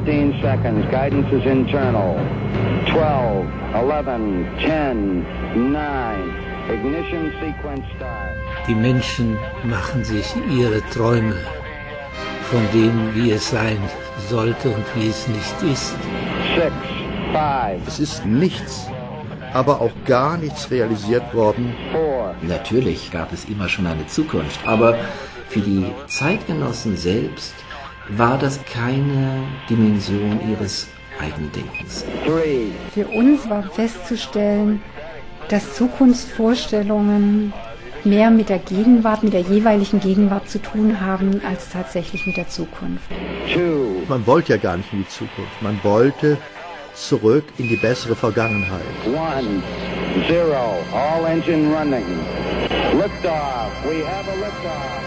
15 seconds. Guidance is internal. 12, 11, 10, 9. Ignition sequence start. Die Menschen machen sich ihre Träume von dem, wie es sein sollte und wie es nicht ist. 6, 5. Es ist nichts, aber auch gar nichts realisiert worden. 4. Natürlich gab es immer schon eine Zukunft, aber für die Zeitgenossen selbst war das keine Dimension ihres Eigendenkens. 3. Für uns war festzustellen, dass Zukunftsvorstellungen mehr mit der Gegenwart, mit der jeweiligen Gegenwart zu tun haben, als tatsächlich mit der Zukunft. 2. Man wollte ja gar nicht in die Zukunft, man wollte zurück in die bessere Vergangenheit. 1, 0. All engine running. Liftoff. We have a liftoff.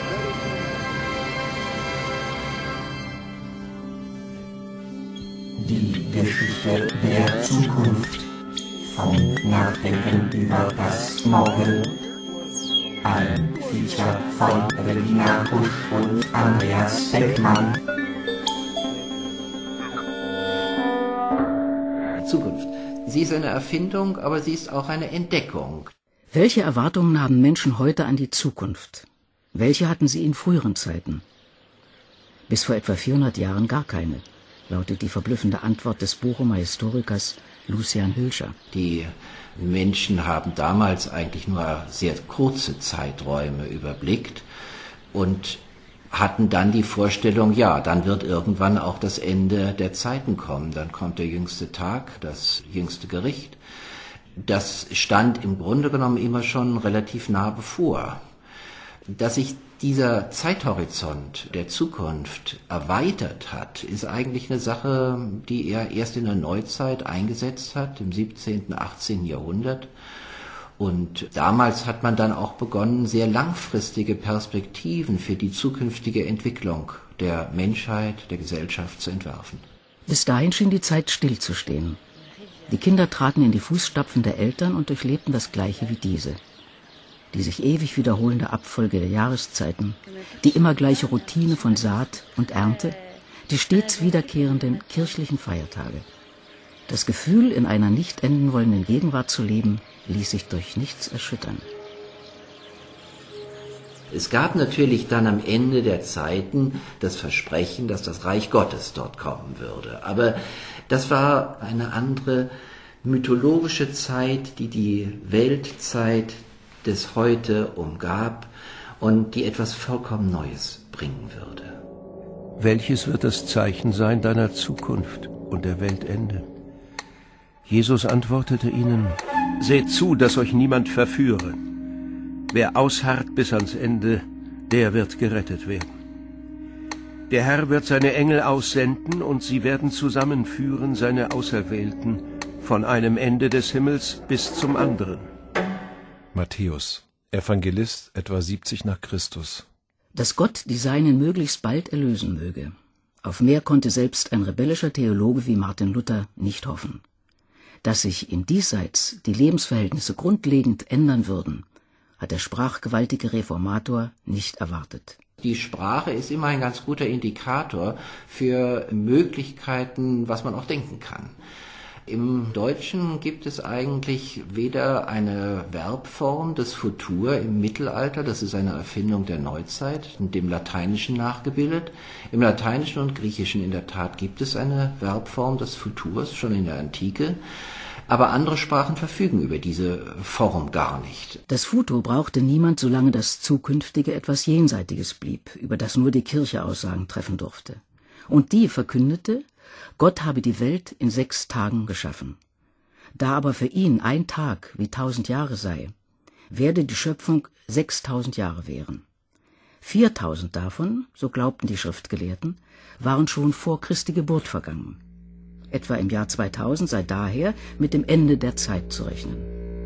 Die Geschichte der Zukunft. Vom Nachdenken über das Morgen. Ein Feature von Regina Busch und Andreas Beckmann. Zukunft. Sie ist eine Erfindung, aber sie ist auch eine Entdeckung. Welche Erwartungen haben Menschen heute an die Zukunft? Welche hatten sie in früheren Zeiten? Bis vor etwa 400 Jahren gar keine, lautet die verblüffende Antwort des Bochumer Historikers Lucian Hülscher. Die Menschen haben damals eigentlich nur sehr kurze Zeiträume überblickt und hatten dann die Vorstellung, ja, dann wird irgendwann auch das Ende der Zeiten kommen. Dann kommt der jüngste Tag, das jüngste Gericht. Das stand im Grunde genommen immer schon relativ nah bevor. Dass sich dieser Zeithorizont der Zukunft erweitert hat, ist eigentlich eine Sache, die er erst in der Neuzeit eingesetzt hat, im 17., 18. Jahrhundert. Und damals hat man dann auch begonnen, sehr langfristige Perspektiven für die zukünftige Entwicklung der Menschheit, der Gesellschaft zu entwerfen. Bis dahin schien die Zeit stillzustehen. Die Kinder traten in die Fußstapfen der Eltern und durchlebten das Gleiche wie diese. Die sich ewig wiederholende Abfolge der Jahreszeiten, die immer gleiche Routine von Saat und Ernte, die stets wiederkehrenden kirchlichen Feiertage. Das Gefühl, in einer nicht enden wollenden Gegenwart zu leben, ließ sich durch nichts erschüttern. Es gab natürlich dann am Ende der Zeiten das Versprechen, dass das Reich Gottes dort kommen würde. Aber das war eine andere mythologische Zeit, die die Weltzeit des Heute umgab und die etwas vollkommen Neues bringen würde. Welches wird das Zeichen sein deiner Zukunft und der Weltende? Jesus antwortete ihnen: Seht zu, dass euch niemand verführe. Wer ausharrt bis ans Ende, der wird gerettet werden. Der Herr wird seine Engel aussenden und sie werden zusammenführen, seine Auserwählten, von einem Ende des Himmels bis zum anderen. Matthäus, Evangelist, etwa 70 nach Christus. Dass Gott die Seinen möglichst bald erlösen möge. Auf mehr konnte selbst ein rebellischer Theologe wie Martin Luther nicht hoffen. Dass sich in diesseits die Lebensverhältnisse grundlegend ändern würden, hat der sprachgewaltige Reformator nicht erwartet. Die Sprache ist immer ein ganz guter Indikator für Möglichkeiten, was man auch denken kann. Im Deutschen gibt es eigentlich weder eine Verbform des Futur im Mittelalter, das ist eine Erfindung der Neuzeit, dem Lateinischen nachgebildet. Im Lateinischen und Griechischen in der Tat gibt es eine Verbform des Futurs, schon in der Antike. Aber andere Sprachen verfügen über diese Form gar nicht. Das Futur brauchte niemand, solange das Zukünftige etwas Jenseitiges blieb, über das nur die Kirche Aussagen treffen durfte. Und die verkündete, Gott habe die Welt in 6 Tagen geschaffen. Da aber für ihn ein Tag wie 1000 Jahre sei, werde die Schöpfung 6000 Jahre währen. 4000 davon, so glaubten die Schriftgelehrten, waren schon vor Christi Geburt vergangen. Etwa im Jahr 2000 sei daher mit dem Ende der Zeit zu rechnen.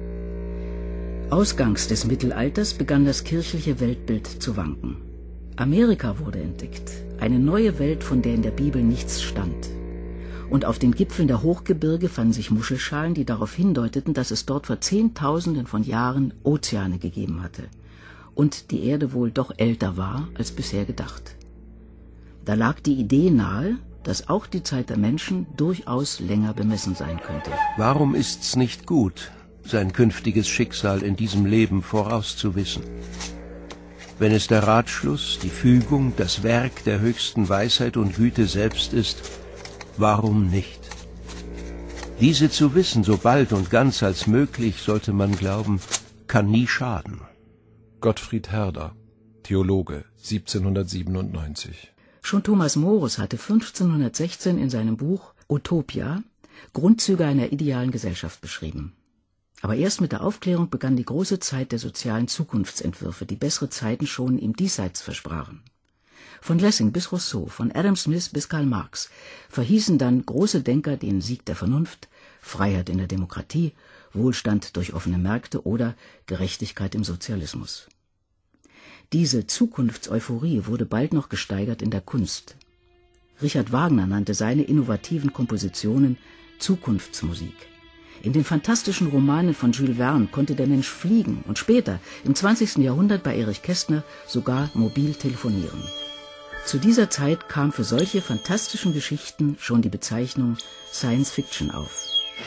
Ausgangs des Mittelalters begann das kirchliche Weltbild zu wanken. Amerika wurde entdeckt, eine neue Welt, von der in der Bibel nichts stand. Und auf den Gipfeln der Hochgebirge fanden sich Muschelschalen, die darauf hindeuteten, dass es dort vor Zehntausenden von Jahren Ozeane gegeben hatte und die Erde wohl doch älter war als bisher gedacht. Da lag die Idee nahe, dass auch die Zeit der Menschen durchaus länger bemessen sein könnte. Warum ist's nicht gut, sein künftiges Schicksal in diesem Leben vorauszuwissen? Wenn es der Ratschluss, die Fügung, das Werk der höchsten Weisheit und Güte selbst ist, warum nicht? Diese zu wissen, so bald und ganz als möglich, sollte man glauben, kann nie schaden. Gottfried Herder, Theologe, 1797. Schon Thomas Morus hatte 1516 in seinem Buch Utopia Grundzüge einer idealen Gesellschaft beschrieben. Aber erst mit der Aufklärung begann die große Zeit der sozialen Zukunftsentwürfe, die bessere Zeiten schon im Diesseits versprachen. Von Lessing bis Rousseau, von Adam Smith bis Karl Marx verhießen dann große Denker den Sieg der Vernunft, Freiheit in der Demokratie, Wohlstand durch offene Märkte oder Gerechtigkeit im Sozialismus. Diese Zukunftseuphorie wurde bald noch gesteigert in der Kunst. Richard Wagner nannte seine innovativen Kompositionen Zukunftsmusik. In den fantastischen Romanen von Jules Verne konnte der Mensch fliegen und später, im 20. Jahrhundert bei Erich Kästner, sogar mobil telefonieren. Zu dieser Zeit kam für solche fantastischen Geschichten schon die Bezeichnung Science Fiction auf.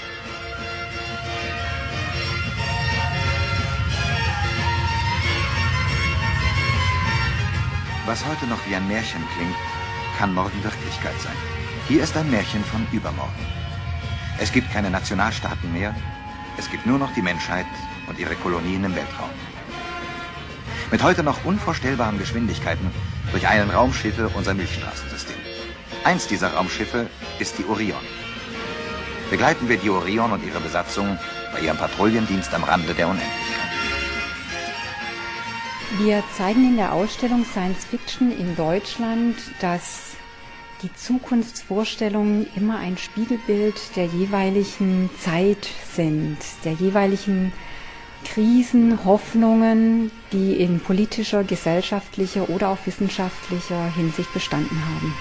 Was heute noch wie ein Märchen klingt, kann morgen Wirklichkeit sein. Hier ist ein Märchen von übermorgen. Es gibt keine Nationalstaaten mehr, es gibt nur noch die Menschheit und ihre Kolonien im Weltraum. Mit heute noch unvorstellbaren Geschwindigkeiten durcheilen Raumschiffe unser Milchstraßensystem. Eins dieser Raumschiffe ist die Orion. Begleiten wir die Orion und ihre Besatzung bei ihrem Patrouillendienst am Rande der Unendlichkeit. Wir zeigen in der Ausstellung Science Fiction in Deutschland, dass die Zukunftsvorstellungen immer ein Spiegelbild der jeweiligen Zeit sind, der jeweiligen Krisen, Hoffnungen, die in politischer, gesellschaftlicher oder auch wissenschaftlicher Hinsicht bestanden haben.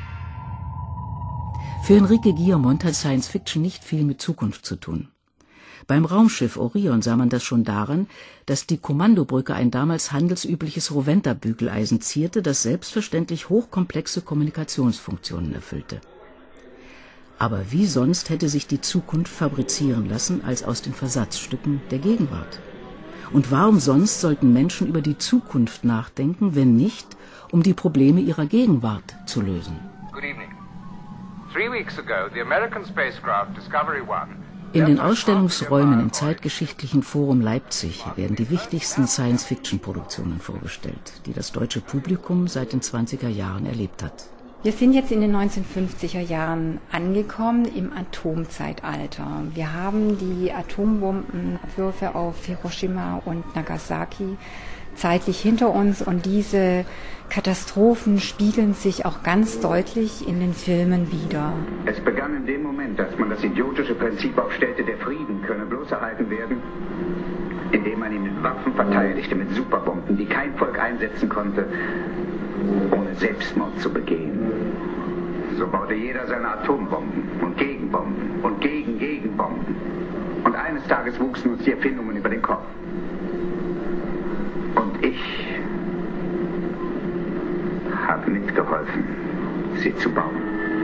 Für Enrique Guillemont hat Science Fiction nicht viel mit Zukunft zu tun. Beim Raumschiff Orion sah man das schon daran, dass die Kommandobrücke ein damals handelsübliches Roventa-Bügeleisen zierte, das selbstverständlich hochkomplexe Kommunikationsfunktionen erfüllte. Aber wie sonst hätte sich die Zukunft fabrizieren lassen als aus den Versatzstücken der Gegenwart? Und warum sonst sollten Menschen über die Zukunft nachdenken, wenn nicht, um die Probleme ihrer Gegenwart zu lösen? Good evening. 3 weeks ago, the American spacecraft Discovery 1 in den Ausstellungsräumen im Zeitgeschichtlichen Forum Leipzig werden die wichtigsten Science-Fiction-Produktionen vorgestellt, die das deutsche Publikum seit den 20er Jahren erlebt hat. Wir sind jetzt in den 1950er Jahren angekommen im Atomzeitalter. Wir haben die Atombombenabwürfe auf Hiroshima und Nagasaki zeitlich hinter uns und diese Katastrophen spiegeln sich auch ganz deutlich in den Filmen wider. Es begann in dem Moment, dass man das idiotische Prinzip aufstellte, der Frieden könne bloß erhalten werden, indem man ihn mit Waffen verteidigte, mit Superbomben, die kein Volk einsetzen konnte, ohne Selbstmord zu begehen. So baute jeder seine Atombomben und Gegenbomben und Gegenbomben. Und eines Tages wuchsen uns die Erfindungen über den Kopf. Und ich habe mitgeholfen, sie zu bauen.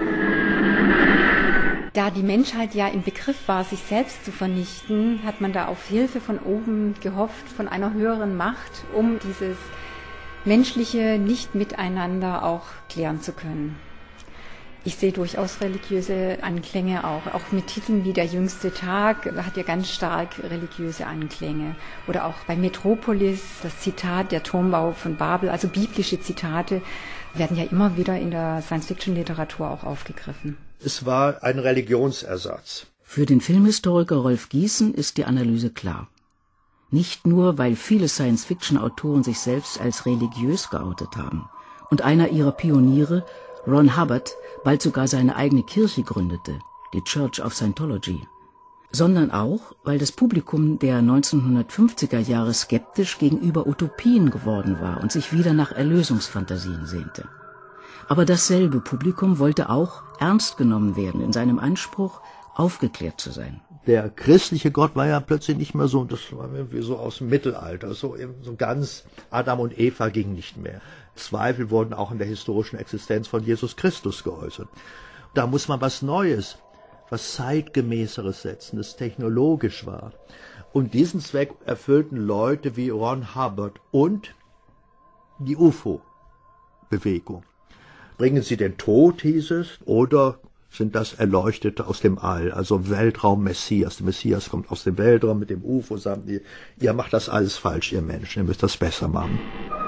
Da die Menschheit ja im Begriff war, sich selbst zu vernichten, hat man da auf Hilfe von oben gehofft, von einer höheren Macht, um dieses menschliche Nicht-Miteinander auch klären zu können. Ich sehe durchaus religiöse Anklänge auch mit Titeln wie Der jüngste Tag hat ja ganz stark religiöse Anklänge. Oder auch bei Metropolis, das Zitat, der Turmbau von Babel, also biblische Zitate, werden ja immer wieder in der Science-Fiction-Literatur auch aufgegriffen. Es war ein Religionsersatz. Für den Filmhistoriker Rolf Gießen ist die Analyse klar. Nicht nur, weil viele Science-Fiction-Autoren sich selbst als religiös geoutet haben und einer ihrer Pioniere, Ron Hubbard, bald sogar seine eigene Kirche gründete, die Church of Scientology, sondern auch, weil das Publikum der 1950er Jahre skeptisch gegenüber Utopien geworden war und sich wieder nach Erlösungsfantasien sehnte. Aber dasselbe Publikum wollte auch ernst genommen werden in seinem Anspruch, aufgeklärt zu sein. Der christliche Gott war ja plötzlich nicht mehr so, das war irgendwie so aus dem Mittelalter, so ganz Adam und Eva ging nicht mehr. Zweifel wurden auch in der historischen Existenz von Jesus Christus geäußert. Da muss man was Neues, was Zeitgemäßeres setzen, das technologisch war. Und diesen Zweck erfüllten Leute wie Ron Hubbard und die UFO-Bewegung. Bringen Sie den Tod, hieß es, oder sind das Erleuchtete aus dem All, also Weltraum-Messias. Der Messias kommt aus dem Weltraum mit dem UFO, sagen die, ihr macht das alles falsch, ihr Menschen, ihr müsst das besser machen.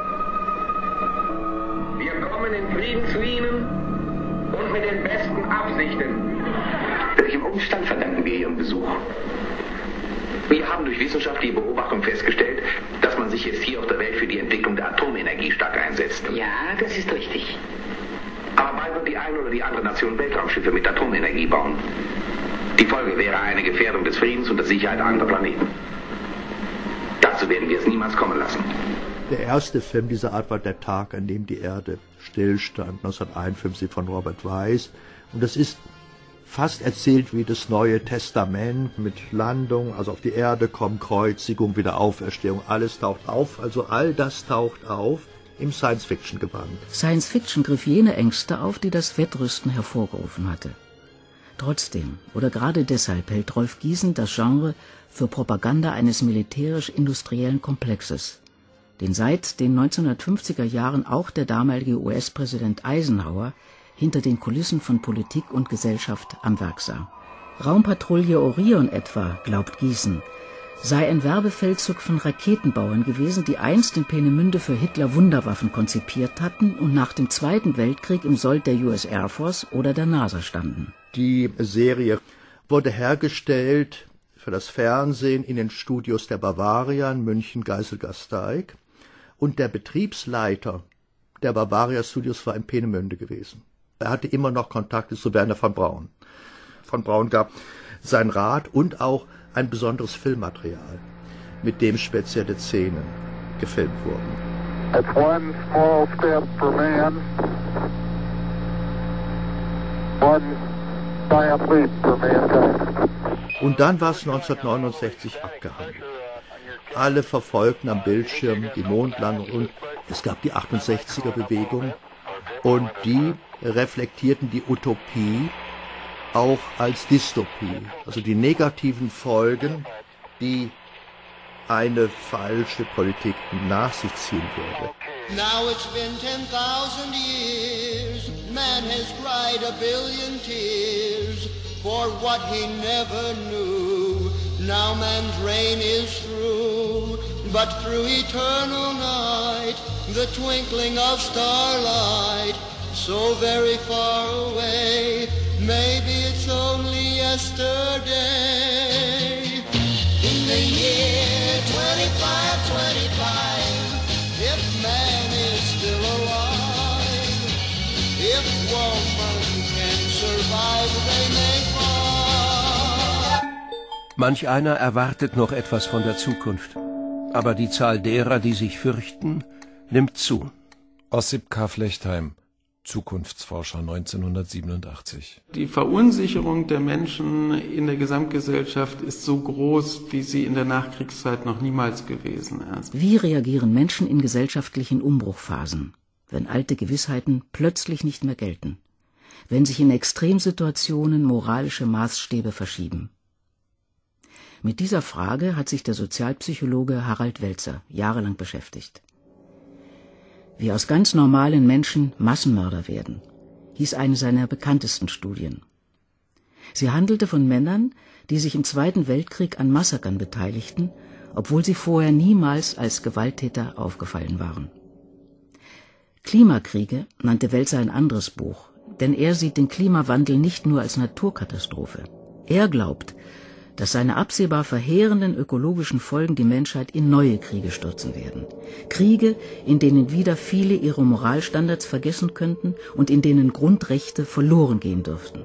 Wir kommen in Frieden zu Ihnen und mit den besten Absichten. Welchem Umstand verdanken wir Ihren Besuch? Wir haben durch wissenschaftliche Beobachtung festgestellt, dass man sich jetzt hier auf der Welt für die Entwicklung der Atomenergie stark einsetzt. Ja, das ist richtig. Aber bald wird die eine oder die andere Nation Weltraumschiffe mit Atomenergie bauen. Die Folge wäre eine Gefährdung des Friedens und der Sicherheit anderer Planeten. Dazu werden wir es niemals kommen lassen. Der erste Film dieser Art war Der Tag, an dem die Erde stillstand, 1951 von Robert Weiss. Und das ist fast erzählt wie das Neue Testament mit Landung, also auf die Erde kommen, Kreuzigung, Wiederauferstehung, alles taucht auf, also all das taucht auf im Science-Fiction-Gewand. Science-Fiction griff jene Ängste auf, die das Wettrüsten hervorgerufen hatte. Trotzdem, oder gerade deshalb, hält Rolf Giesen das Genre für Propaganda eines militärisch-industriellen Komplexes, den seit den 1950er Jahren auch der damalige US-Präsident Eisenhower hinter den Kulissen von Politik und Gesellschaft am Werk sah. Raumpatrouille Orion etwa, glaubt Giesen, sei ein Werbefeldzug von Raketenbauern gewesen, die einst in Peenemünde für Hitler Wunderwaffen konzipiert hatten und nach dem Zweiten Weltkrieg im Sold der US Air Force oder der NASA standen. Die Serie wurde hergestellt für das Fernsehen in den Studios der Bavaria in München, Geiselgasteig, und der Betriebsleiter der Bavaria Studios war in Peenemünde gewesen. Er hatte immer noch Kontakte zu Werner von Braun. Von Braun gab sein Rat und auch ein besonderes Filmmaterial, mit dem spezielle Szenen gefilmt wurden. That's one small step for man, one giant leap for mankind. Und dann war es 1969 abgehandelt. Alle verfolgten am Bildschirm die Mondlandung und es gab die 68er-Bewegung und die reflektierten die Utopie auch als Dystopie, also die negativen Folgen, die eine falsche Politik nach sich ziehen würde. Now it's been 10,000 years, man has cried a billion tears for what he never knew. Now man's reign is through, but through eternal night, the twinkling of starlight, so very far away, maybe it's only yesterday. In the year 2525, if man is still alive, if woman can survive, they may fall. Manch einer erwartet noch etwas von der Zukunft, aber die Zahl derer, die sich fürchten, nimmt zu. Ossip K. Flechtheim, Zukunftsforscher, 1987. Die Verunsicherung der Menschen in der Gesamtgesellschaft ist so groß, wie sie in der Nachkriegszeit noch niemals gewesen ist. Wie reagieren Menschen in gesellschaftlichen Umbruchphasen, wenn alte Gewissheiten plötzlich nicht mehr gelten, wenn sich in Extremsituationen moralische Maßstäbe verschieben? Mit dieser Frage hat sich der Sozialpsychologe Harald Welzer jahrelang beschäftigt. Wie aus ganz normalen Menschen Massenmörder werden, hieß eine seiner bekanntesten Studien. Sie handelte von Männern, die sich im Zweiten Weltkrieg an Massakern beteiligten, obwohl sie vorher niemals als Gewalttäter aufgefallen waren. Klimakriege nannte Welzer ein anderes Buch, denn er sieht den Klimawandel nicht nur als Naturkatastrophe. Er glaubt, dass seine absehbar verheerenden ökologischen Folgen die Menschheit in neue Kriege stürzen werden. Kriege, in denen wieder viele ihre Moralstandards vergessen könnten und in denen Grundrechte verloren gehen dürften.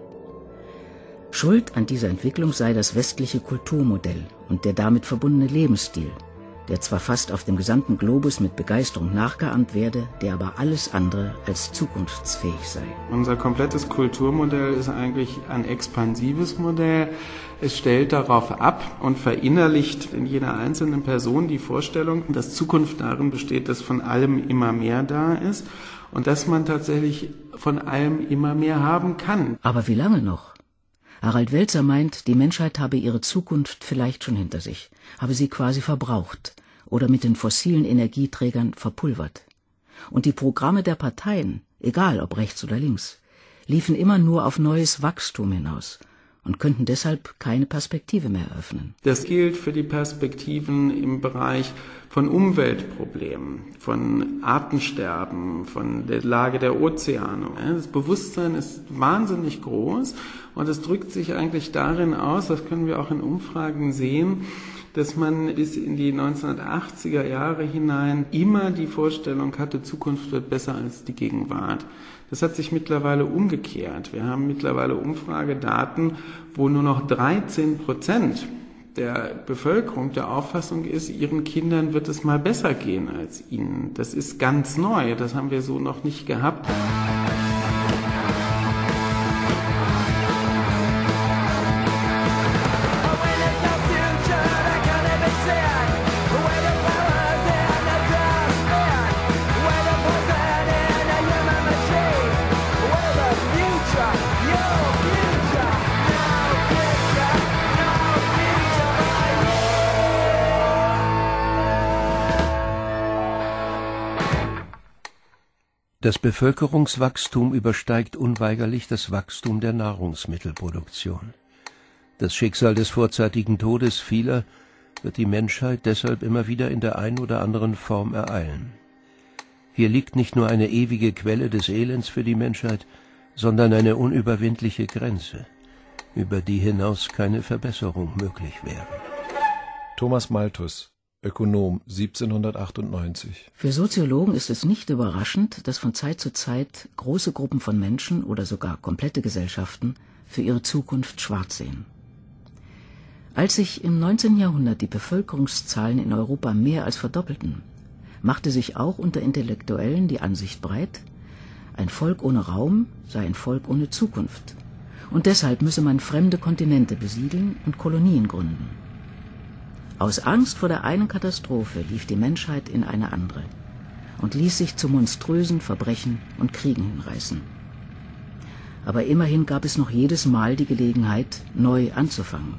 Schuld an dieser Entwicklung sei das westliche Kulturmodell und der damit verbundene Lebensstil, der zwar fast auf dem gesamten Globus mit Begeisterung nachgeahmt werde, der aber alles andere als zukunftsfähig sei. Unser komplettes Kulturmodell ist eigentlich ein expansives Modell. Es stellt darauf ab und verinnerlicht in jeder einzelnen Person die Vorstellung, dass Zukunft darin besteht, dass von allem immer mehr da ist und dass man tatsächlich von allem immer mehr haben kann. Aber wie lange noch? Harald Welzer meint, die Menschheit habe ihre Zukunft vielleicht schon hinter sich, habe sie quasi verbraucht oder mit den fossilen Energieträgern verpulvert. Und die Programme der Parteien, egal ob rechts oder links, liefen immer nur auf neues Wachstum hinaus und könnten deshalb keine Perspektive mehr eröffnen. Das gilt für die Perspektiven im Bereich von Umweltproblemen, von Artensterben, von der Lage der Ozeane. Das Bewusstsein ist wahnsinnig groß und es drückt sich eigentlich darin aus, das können wir auch in Umfragen sehen, dass man bis in die 1980er Jahre hinein immer die Vorstellung hatte, Zukunft wird besser als die Gegenwart. Das hat sich mittlerweile umgekehrt. Wir haben mittlerweile Umfragedaten, wo nur noch 13% der Bevölkerung der Auffassung ist, ihren Kindern wird es mal besser gehen als ihnen. Das ist ganz neu, das haben wir so noch nicht gehabt. Das Bevölkerungswachstum übersteigt unweigerlich das Wachstum der Nahrungsmittelproduktion. Das Schicksal des vorzeitigen Todes vieler wird die Menschheit deshalb immer wieder in der einen oder anderen Form ereilen. Hier liegt nicht nur eine ewige Quelle des Elends für die Menschheit, sondern eine unüberwindliche Grenze, über die hinaus keine Verbesserung möglich wäre. Thomas Malthus, Ökonom, 1798. Für Soziologen ist es nicht überraschend, dass von Zeit zu Zeit große Gruppen von Menschen oder sogar komplette Gesellschaften für ihre Zukunft schwarz sehen. Als sich im 19. Jahrhundert die Bevölkerungszahlen in Europa mehr als verdoppelten, machte sich auch unter Intellektuellen die Ansicht breit, ein Volk ohne Raum sei ein Volk ohne Zukunft und deshalb müsse man fremde Kontinente besiedeln und Kolonien gründen. Aus Angst vor der einen Katastrophe lief die Menschheit in eine andere und ließ sich zu monströsen Verbrechen und Kriegen hinreißen. Aber immerhin gab es noch jedes Mal die Gelegenheit, neu anzufangen.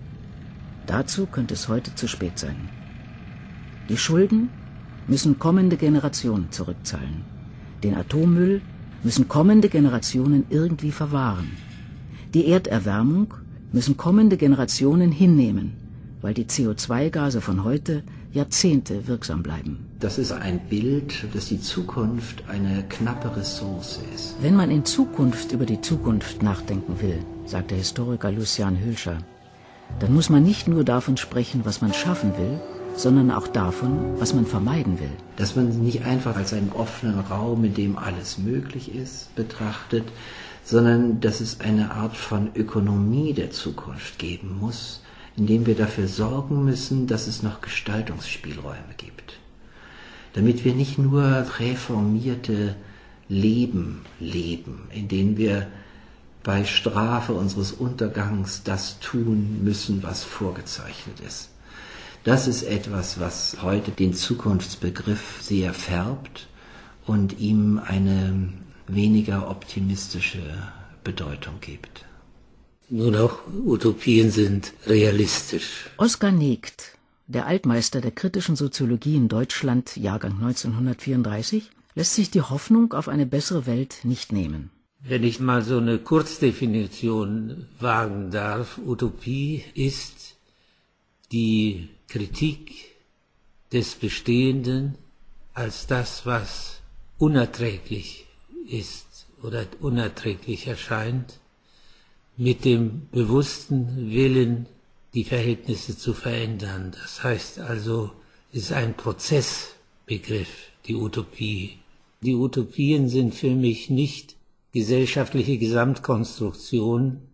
Dazu könnte es heute zu spät sein. Die Schulden müssen kommende Generationen zurückzahlen. Den Atommüll müssen kommende Generationen irgendwie verwahren. Die Erderwärmung müssen kommende Generationen hinnehmen, weil die CO2-Gase von heute Jahrzehnte wirksam bleiben. Das ist ein Bild, dass die Zukunft eine knappe Ressource ist. Wenn man in Zukunft über die Zukunft nachdenken will, sagt der Historiker Lucian Hülscher, dann muss man nicht nur davon sprechen, was man schaffen will, sondern auch davon, was man vermeiden will. Dass man nicht einfach als einen offenen Raum, in dem alles möglich ist, betrachtet, sondern dass es eine Art von Ökonomie der Zukunft geben muss, indem wir dafür sorgen müssen, dass es noch Gestaltungsspielräume gibt. Damit wir nicht nur reformierte Leben leben, in denen wir bei Strafe unseres Untergangs das tun müssen, was vorgezeichnet ist. Das ist etwas, was heute den Zukunftsbegriff sehr färbt und ihm eine weniger optimistische Bedeutung gibt. Nur noch Utopien sind realistisch. Oskar Negt, der Altmeister der kritischen Soziologie in Deutschland, Jahrgang 1934, lässt sich die Hoffnung auf eine bessere Welt nicht nehmen. Wenn ich mal so eine Kurzdefinition wagen darf, Utopie ist die Kritik des Bestehenden als das, was unerträglich ist oder unerträglich erscheint, mit dem bewussten Willen, die Verhältnisse zu verändern. Das heißt also, es ist ein Prozessbegriff, die Utopie. Die Utopien sind für mich nicht gesellschaftliche Gesamtkonstruktionen,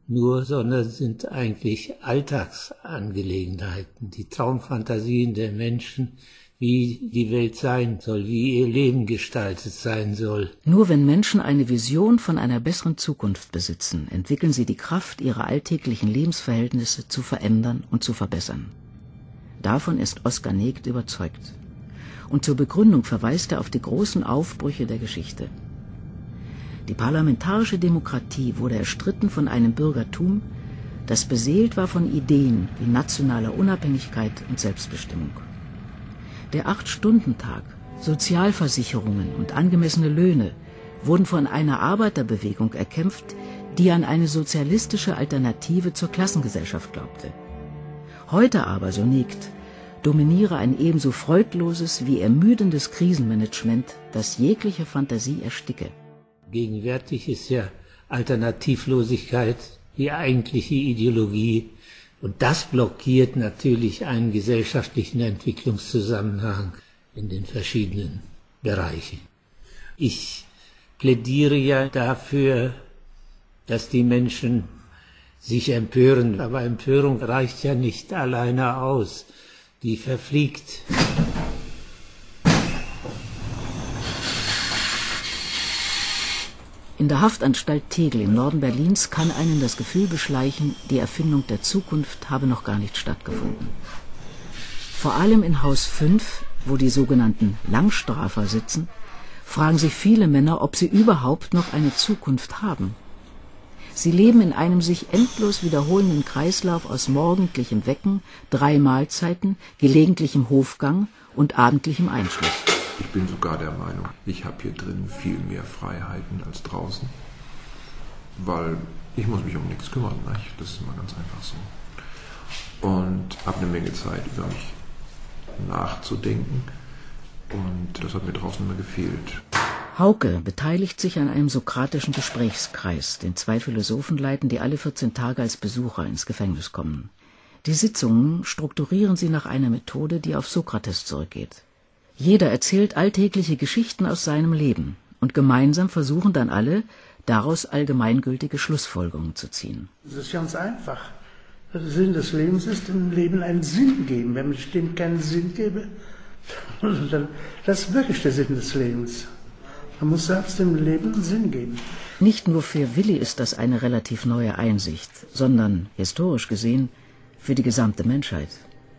nur, sondern sind eigentlich Alltagsangelegenheiten, die Traumfantasien der Menschen, wie die Welt sein soll, wie ihr Leben gestaltet sein soll. Nur wenn Menschen eine Vision von einer besseren Zukunft besitzen, entwickeln sie die Kraft, ihre alltäglichen Lebensverhältnisse zu verändern und zu verbessern. Davon ist Oskar Negd überzeugt. Und zur Begründung verweist er auf die großen Aufbrüche der Geschichte. Die parlamentarische Demokratie wurde erstritten von einem Bürgertum, das beseelt war von Ideen wie nationaler Unabhängigkeit und Selbstbestimmung. Der 8-Stunden-Tag, Sozialversicherungen und angemessene Löhne wurden von einer Arbeiterbewegung erkämpft, die an eine sozialistische Alternative zur Klassengesellschaft glaubte. Heute aber, so Negd, dominiere ein ebenso freudloses wie ermüdendes Krisenmanagement, das jegliche Fantasie ersticke. Gegenwärtig ist ja Alternativlosigkeit die eigentliche Ideologie. Und das blockiert natürlich einen gesellschaftlichen Entwicklungszusammenhang in den verschiedenen Bereichen. Ich plädiere ja dafür, dass die Menschen sich empören, aber Empörung reicht ja nicht alleine aus. Die verfliegt. In der Haftanstalt Tegel im Norden Berlins kann einen das Gefühl beschleichen, die Erfindung der Zukunft habe noch gar nicht stattgefunden. Vor allem in Haus 5, wo die sogenannten Langstrafer sitzen, fragen sich viele Männer, ob sie überhaupt noch eine Zukunft haben. Sie leben in einem sich endlos wiederholenden Kreislauf aus morgendlichem Wecken, 3 Mahlzeiten, gelegentlichem Hofgang und abendlichem Einschluss. Ich bin sogar der Meinung, ich habe hier drin viel mehr Freiheiten als draußen, weil ich muss mich um nichts kümmern, nicht? Das ist immer ganz einfach so. Und habe eine Menge Zeit, über mich nachzudenken, und das hat mir draußen immer gefehlt. Hauke beteiligt sich an einem sokratischen Gesprächskreis, den 2 Philosophen leiten, die alle 14 Tage als Besucher ins Gefängnis kommen. Die Sitzungen strukturieren sie nach einer Methode, die auf Sokrates zurückgeht. Jeder erzählt alltägliche Geschichten aus seinem Leben, und gemeinsam versuchen dann alle, daraus allgemeingültige Schlussfolgerungen zu ziehen. Das ist ganz einfach. Der Sinn des Lebens ist, dem Leben einen Sinn geben. Wenn ich dem keinen Sinn gebe, dann das ist wirklich der Sinn des Lebens. Man muss selbst dem Leben einen Sinn geben. Nicht nur für Willi ist das eine relativ neue Einsicht, sondern, historisch gesehen, für die gesamte Menschheit.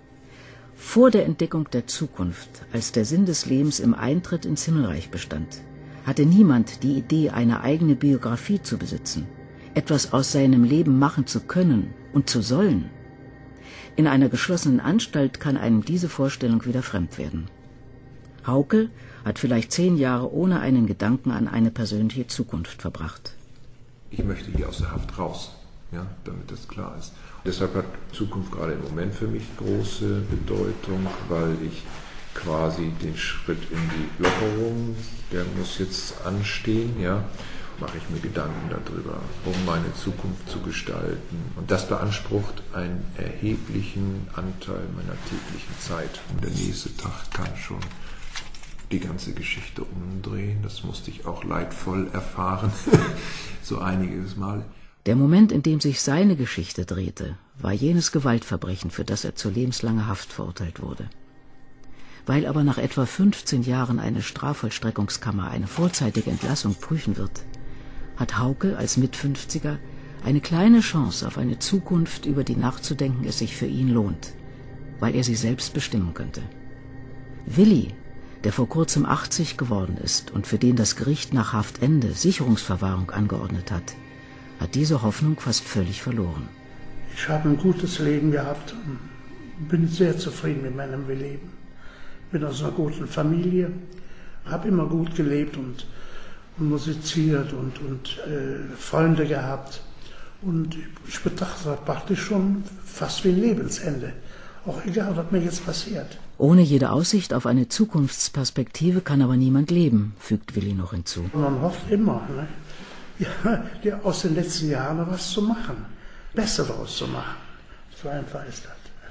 Vor der Entdeckung der Zukunft, als der Sinn des Lebens im Eintritt ins Himmelreich bestand, hatte niemand die Idee, eine eigene Biografie zu besitzen, etwas aus seinem Leben machen zu können und zu sollen. In einer geschlossenen Anstalt kann einem diese Vorstellung wieder fremd werden. Hauke hat vielleicht 10 Jahre ohne einen Gedanken an eine persönliche Zukunft verbracht. Ich möchte hier aus der Haft raus, ja, damit das klar ist. Deshalb hat Zukunft gerade im Moment für mich große Bedeutung, weil ich quasi den Schritt in die Lockerung, der muss jetzt anstehen, ja, mache ich mir Gedanken darüber, um meine Zukunft zu gestalten. Und das beansprucht einen erheblichen Anteil meiner täglichen Zeit. Und der nächste Tag kann schon die ganze Geschichte umdrehen. Das musste ich auch leidvoll erfahren, so einiges Mal. Der Moment, in dem sich seine Geschichte drehte, war jenes Gewaltverbrechen, für das er zu lebenslanger Haft verurteilt wurde. Weil aber nach etwa 15 Jahren eine Strafvollstreckungskammer eine vorzeitige Entlassung prüfen wird, hat Hauke als Mit-50er eine kleine Chance auf eine Zukunft, über die nachzudenken es sich für ihn lohnt, weil er sie selbst bestimmen könnte. Willi, der vor kurzem 80 geworden ist und für den das Gericht nach Haftende Sicherungsverwahrung angeordnet hat diese Hoffnung fast völlig verloren. Ich habe ein gutes Leben gehabt und bin sehr zufrieden mit meinem Leben. Bin aus einer guten Familie, habe immer gut gelebt und musiziert und Freunde gehabt. Und ich betrachte das praktisch schon fast wie ein Lebensende. Auch egal, was mir jetzt passiert. Ohne jede Aussicht auf eine Zukunftsperspektive kann aber niemand leben, fügt Willi noch hinzu. Man hofft immer, ne? Ja, aus den letzten Jahren noch was zu machen, besser daraus zu machen. So einfach ist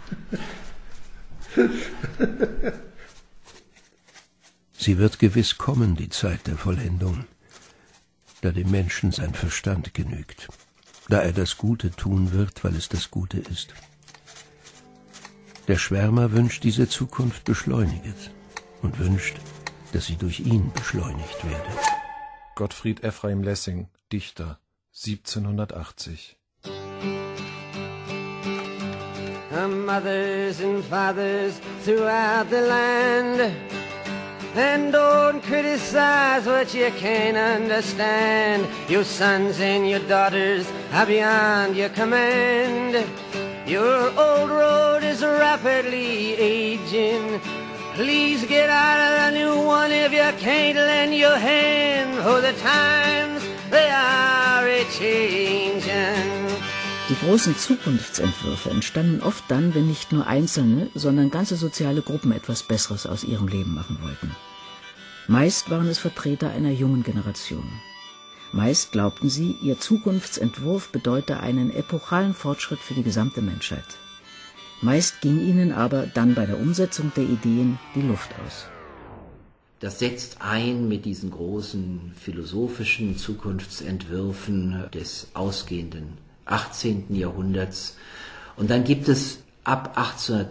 das. Sie wird gewiss kommen, die Zeit der Vollendung, da dem Menschen sein Verstand genügt. da er das Gute tun wird, weil es das Gute ist. Der Schwärmer wünscht diese Zukunft beschleuniget und wünscht, dass sie durch ihn beschleunigt werde. Gottfried Ephraim Lessing, Dichter, 1780. Mothers and fathers throughout the land, and don't criticize what you can't understand. Your sons and your daughters are beyond your command. Your old road is rapidly aging. Please get out of the new one if you can't lend your hand, for the times they are a-changing. Die großen Zukunftsentwürfe entstanden oft dann, wenn nicht nur Einzelne, sondern ganze soziale Gruppen etwas Besseres aus ihrem Leben machen wollten. Meist waren es Vertreter einer jungen Generation. Meist glaubten sie, ihr Zukunftsentwurf bedeute einen epochalen Fortschritt für die gesamte Menschheit. Meist ging ihnen aber dann bei der Umsetzung der Ideen die Luft aus. Das setzt ein mit diesen großen philosophischen Zukunftsentwürfen des ausgehenden 18. Jahrhunderts. Und dann gibt es ab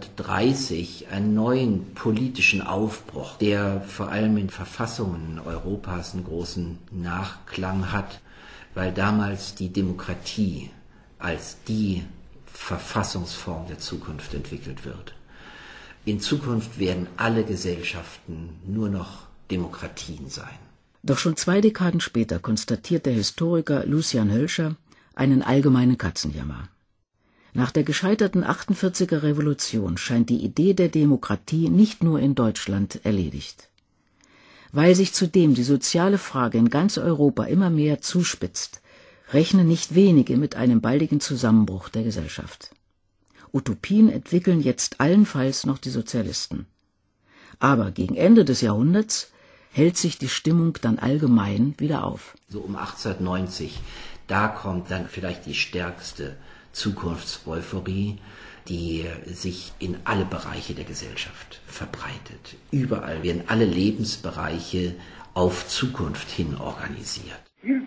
1830 einen neuen politischen Aufbruch, der vor allem in Verfassungen Europas einen großen Nachklang hat, weil damals die Demokratie als die Verfassungsform der Zukunft entwickelt wird. In Zukunft werden alle Gesellschaften nur noch Demokratien sein. Doch schon 2 Dekaden später konstatiert der Historiker Lucian Hölscher einen allgemeinen Katzenjammer. Nach der gescheiterten 48er Revolution scheint die Idee der Demokratie nicht nur in Deutschland erledigt. Weil sich zudem die soziale Frage in ganz Europa immer mehr zuspitzt, rechnen nicht wenige mit einem baldigen Zusammenbruch der Gesellschaft. Utopien entwickeln jetzt allenfalls noch die Sozialisten. Aber gegen Ende des Jahrhunderts hält sich die Stimmung dann allgemein wieder auf. So um 1890, da kommt dann vielleicht die stärkste Zukunftseuphorie, die sich in alle Bereiche der Gesellschaft verbreitet. Überall werden alle Lebensbereiche auf Zukunft hin organisiert.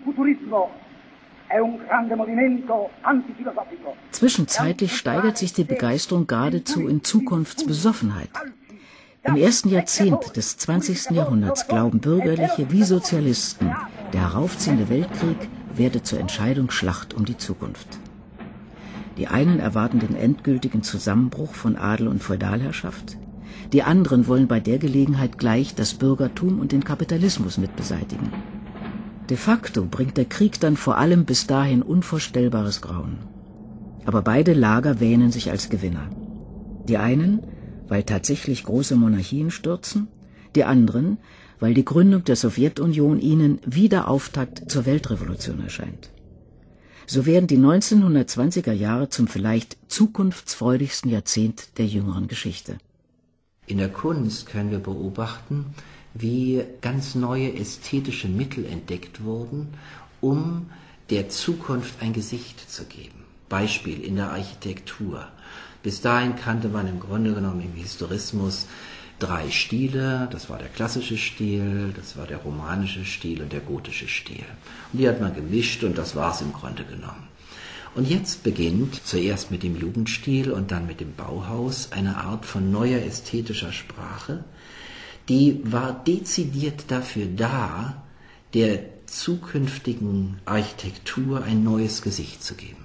Zwischenzeitlich steigert sich die Begeisterung geradezu in Zukunftsbesoffenheit. Im ersten Jahrzehnt des 20. Jahrhunderts glauben Bürgerliche wie Sozialisten, der heraufziehende Weltkrieg werde zur Entscheidungsschlacht um die Zukunft. Die einen erwarten den endgültigen Zusammenbruch von Adel und Feudalherrschaft, die anderen wollen bei der Gelegenheit gleich das Bürgertum und den Kapitalismus mit beseitigen. De facto bringt der Krieg dann vor allem bis dahin unvorstellbares Grauen. Aber beide Lager wähnen sich als Gewinner. Die einen, weil tatsächlich große Monarchien stürzen, die anderen, weil die Gründung der Sowjetunion ihnen wie der Auftakt zur Weltrevolution erscheint. So werden die 1920er Jahre zum vielleicht zukunftsfreudigsten Jahrzehnt der jüngeren Geschichte. In der Kunst können wir beobachten, wie ganz neue ästhetische Mittel entdeckt wurden, um der Zukunft ein Gesicht zu geben. Beispiel in der Architektur. Bis dahin kannte man im Grunde genommen im Historismus 3 Stile, das war der klassische Stil, das war der romanische Stil und der gotische Stil. Und die hat man gemischt und das war es im Grunde genommen. Und jetzt beginnt zuerst mit dem Jugendstil und dann mit dem Bauhaus eine Art von neuer ästhetischer Sprache, die war dezidiert dafür da, der zukünftigen Architektur ein neues Gesicht zu geben.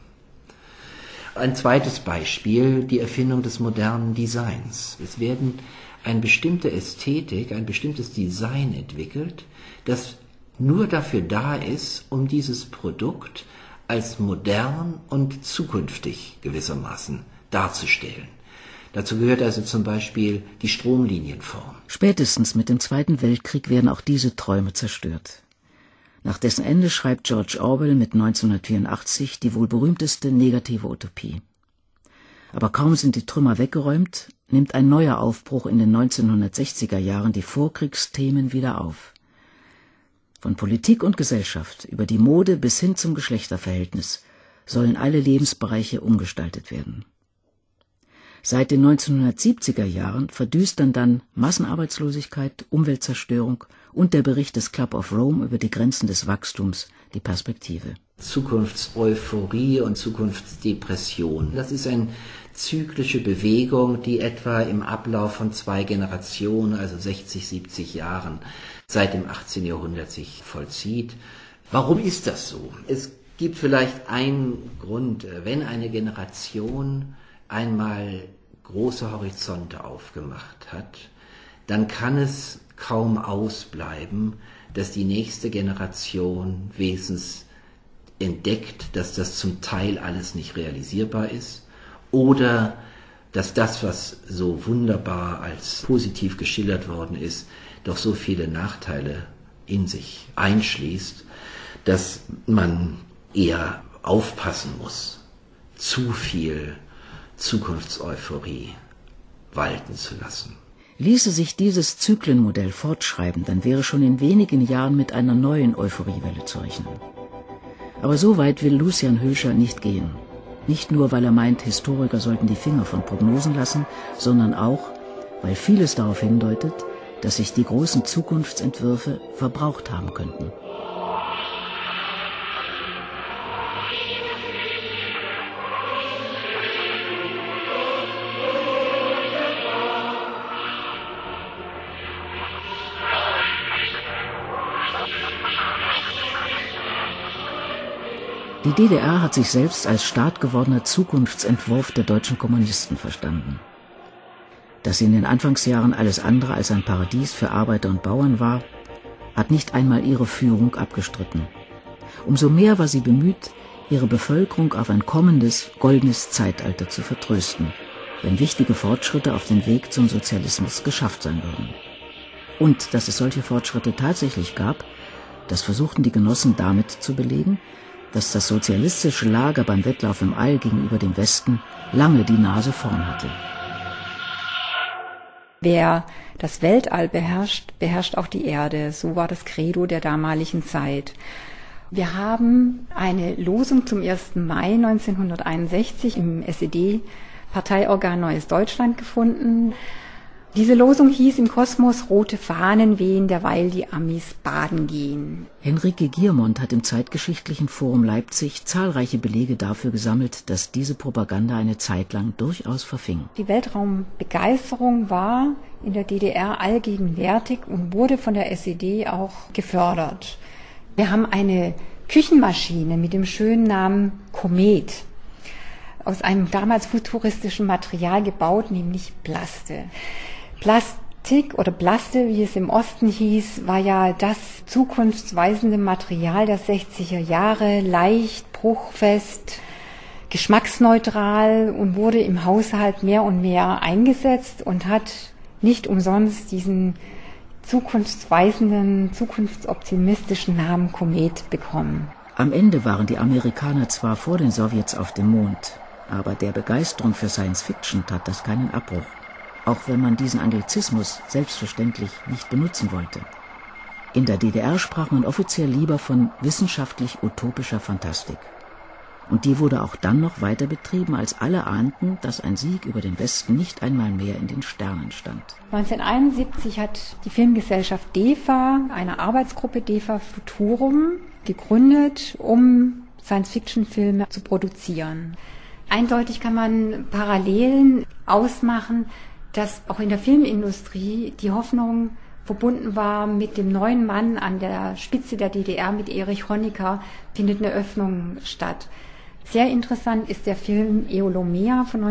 Ein zweites Beispiel, die Erfindung des modernen Designs. Es werden eine bestimmte Ästhetik, ein bestimmtes Design entwickelt, das nur dafür da ist, um dieses Produkt als modern und zukünftig gewissermaßen darzustellen. Dazu gehört also zum Beispiel die Stromlinienform. Spätestens mit dem Zweiten Weltkrieg werden auch diese Träume zerstört. Nach dessen Ende schreibt George Orwell mit 1984 die wohl berühmteste negative Utopie. Aber kaum sind die Trümmer weggeräumt, nimmt ein neuer Aufbruch in den 1960er Jahren die Vorkriegsthemen wieder auf. Von Politik und Gesellschaft über die Mode bis hin zum Geschlechterverhältnis sollen alle Lebensbereiche umgestaltet werden. Seit den 1970er Jahren verdüstern dann Massenarbeitslosigkeit, Umweltzerstörung und der Bericht des Club of Rome über die Grenzen des Wachstums die Perspektive. Zukunftseuphorie und Zukunftsdepression. Das ist eine zyklische Bewegung, die etwa im Ablauf von 2 Generationen, also 60, 70 Jahren, seit dem 18. Jahrhundert sich vollzieht. Warum ist das so? Es gibt vielleicht einen Grund, wenn eine Generation einmal große Horizonte aufgemacht hat, dann kann es kaum ausbleiben, dass die nächste Generation wenigstens entdeckt, dass das zum Teil alles nicht realisierbar ist oder dass das, was so wunderbar als positiv geschildert worden ist, doch so viele Nachteile in sich einschließt, dass man eher aufpassen muss, zu viel Zukunftseuphorie walten zu lassen. Ließe sich dieses Zyklenmodell fortschreiben, dann wäre schon in wenigen Jahren mit einer neuen Euphoriewelle zu rechnen. Aber so weit will Lucian Hülscher nicht gehen. Nicht nur, weil er meint, Historiker sollten die Finger von Prognosen lassen, sondern auch, weil vieles darauf hindeutet, dass sich die großen Zukunftsentwürfe verbraucht haben könnten. Die DDR hat sich selbst als Staat gewordener Zukunftsentwurf der deutschen Kommunisten verstanden. Dass sie in den Anfangsjahren alles andere als ein Paradies für Arbeiter und Bauern war, hat nicht einmal ihre Führung abgestritten. Umso mehr war sie bemüht, ihre Bevölkerung auf ein kommendes, goldenes Zeitalter zu vertrösten, wenn wichtige Fortschritte auf dem Weg zum Sozialismus geschafft sein würden. Und dass es solche Fortschritte tatsächlich gab, das versuchten die Genossen damit zu belegen, dass das sozialistische Lager beim Wettlauf im All gegenüber dem Westen lange die Nase vorn hatte. Wer das Weltall beherrscht, beherrscht auch die Erde. So war das Credo der damaligen Zeit. Wir haben eine Losung zum 1. Mai 1961 im SED-Parteiorgan Neues Deutschland gefunden. Diese Losung hieß: Im Kosmos rote Fahnen wehen, derweil die Amis baden gehen. Henrike Giermont hat im Zeitgeschichtlichen Forum Leipzig zahlreiche Belege dafür gesammelt, dass diese Propaganda eine Zeit lang durchaus verfing. Die Weltraumbegeisterung war in der DDR allgegenwärtig und wurde von der SED auch gefördert. Wir haben eine Küchenmaschine mit dem schönen Namen Komet, aus einem damals futuristischen Material gebaut, nämlich Plaste. Plastik oder Plaste, wie es im Osten hieß, war ja das zukunftsweisende Material der 60er Jahre, leicht, bruchfest, geschmacksneutral und wurde im Haushalt mehr und mehr eingesetzt und hat nicht umsonst diesen zukunftsweisenden, zukunftsoptimistischen Namen Komet bekommen. Am Ende waren die Amerikaner zwar vor den Sowjets auf dem Mond, aber der Begeisterung für Science Fiction tat das keinen Abbruch, auch wenn man diesen Anglizismus selbstverständlich nicht benutzen wollte. In der DDR sprach man offiziell lieber von wissenschaftlich-utopischer Fantastik. Und die wurde auch dann noch weiter betrieben, als alle ahnten, dass ein Sieg über den Westen nicht einmal mehr in den Sternen stand. 1971 hat die Filmgesellschaft DEFA, eine Arbeitsgruppe DEFA Futurum, gegründet, um Science-Fiction-Filme zu produzieren. Eindeutig kann man Parallelen ausmachen, dass auch in der Filmindustrie die Hoffnung verbunden war mit dem neuen Mann an der Spitze der DDR, mit Erich Honecker, findet eine Öffnung statt. Sehr interessant ist der Film Eolomea von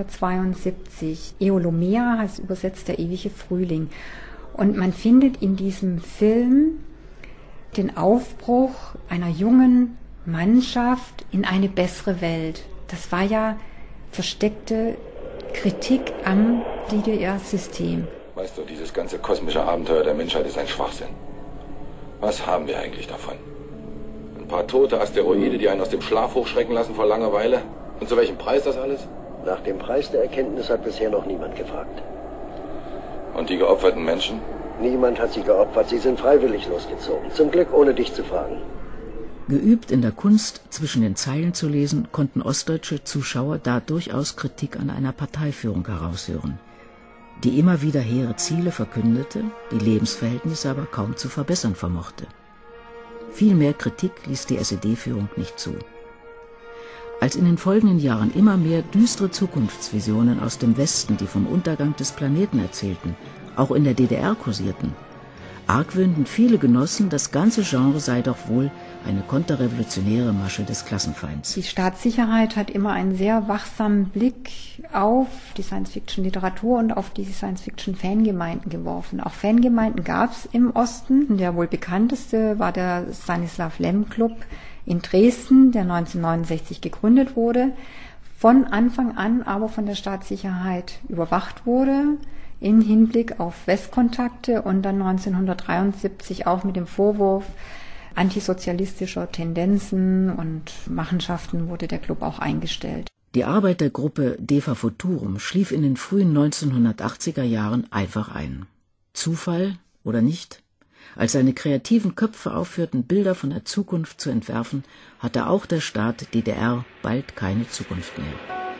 1972. Eolomea heißt übersetzt der ewige Frühling. Und man findet in diesem Film den Aufbruch einer jungen Mannschaft in eine bessere Welt. Das war ja versteckte Kritik am DDR-System. Weißt du, dieses ganze kosmische Abenteuer der Menschheit ist ein Schwachsinn. Was haben wir eigentlich davon? Ein paar tote Asteroide, die einen aus dem Schlaf hochschrecken lassen vor Langeweile? Und zu welchem Preis das alles? Nach dem Preis der Erkenntnis hat bisher noch niemand gefragt. Und die geopferten Menschen? Niemand hat sie geopfert, sie sind freiwillig losgezogen. Zum Glück ohne dich zu fragen. Geübt in der Kunst, zwischen den Zeilen zu lesen, konnten ostdeutsche Zuschauer da durchaus Kritik an einer Parteiführung heraushören, die immer wieder hehre Ziele verkündete, die Lebensverhältnisse aber kaum zu verbessern vermochte. Viel mehr Kritik ließ die SED-Führung nicht zu. Als in den folgenden Jahren immer mehr düstere Zukunftsvisionen aus dem Westen, die vom Untergang des Planeten erzählten, auch in der DDR kursierten, argwöhnten viele Genossen, das ganze Genre sei doch wohl eine konterrevolutionäre Masche des Klassenfeinds. Die Staatssicherheit hat immer einen sehr wachsamen Blick auf die Science-Fiction-Literatur und auf die Science-Fiction-Fangemeinden geworfen. Auch Fangemeinden gab es im Osten. Der wohl bekannteste war der Stanislav Lem Club in Dresden, der 1969 gegründet wurde, von Anfang an aber von der Staatssicherheit überwacht wurde, in Hinblick auf Westkontakte und dann 1973 auch mit dem Vorwurf antisozialistischer Tendenzen und Machenschaften wurde der Club auch eingestellt. Die Arbeit der Gruppe Defa Futurum schlief in den frühen 1980er Jahren einfach ein. Zufall oder nicht? Als seine kreativen Köpfe aufhörten, Bilder von der Zukunft zu entwerfen, hatte auch der Staat DDR bald keine Zukunft mehr.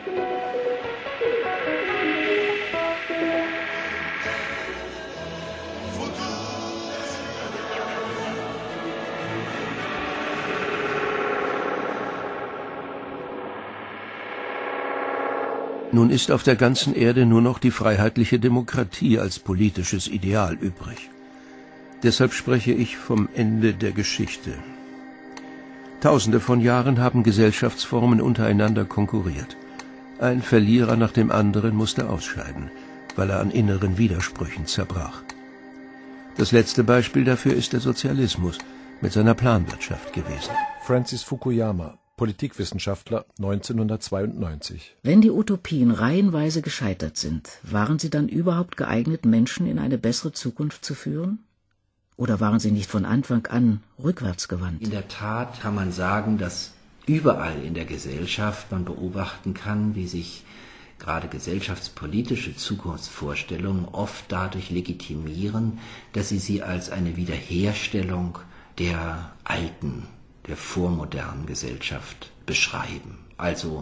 Nun ist auf der ganzen Erde nur noch die freiheitliche Demokratie als politisches Ideal übrig. Deshalb spreche ich vom Ende der Geschichte. Tausende von Jahren haben Gesellschaftsformen untereinander konkurriert. Ein Verlierer nach dem anderen musste ausscheiden, weil er an inneren Widersprüchen zerbrach. Das letzte Beispiel dafür ist der Sozialismus mit seiner Planwirtschaft gewesen. Francis Fukuyama, Politikwissenschaftler, 1992. Wenn die Utopien reihenweise gescheitert sind, waren sie dann überhaupt geeignet, Menschen in eine bessere Zukunft zu führen? Oder waren sie nicht von Anfang an rückwärtsgewandt? In der Tat kann man sagen, dass überall in der Gesellschaft man beobachten kann, wie sich gerade gesellschaftspolitische Zukunftsvorstellungen oft dadurch legitimieren, dass sie als eine Wiederherstellung der alten, der vormodernen Gesellschaft beschreiben. Also